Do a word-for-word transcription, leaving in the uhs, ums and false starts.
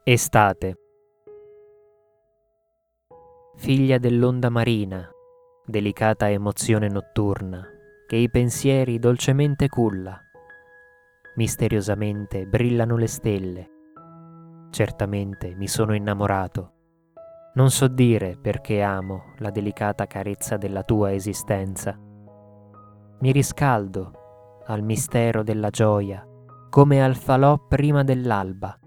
Estate. Figlia dell'onda marina, delicata emozione notturna, che i pensieri dolcemente culla. Misteriosamente brillano le stelle. Certamente mi sono innamorato. Non so dire perché amo la delicata carezza della tua esistenza. Mi riscaldo al mistero della gioia, come al falò prima dell'alba.